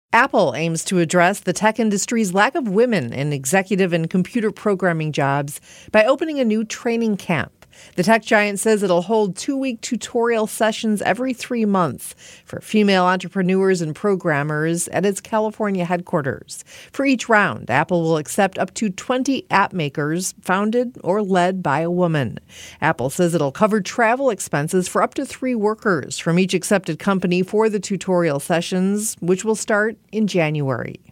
Apple aims to address the tech industry's lack of women in executive and computer programming jobs by opening a new training camp. The tech giant says it'll hold 2-week tutorial sessions every 3 months for female entrepreneurs and programmers at its California headquarters. For each round, Apple will accept up to 20 app makers founded or led by a woman. Apple says it'll cover travel expenses for up to 3 workers from each accepted company for the tutorial sessions, which will start in January.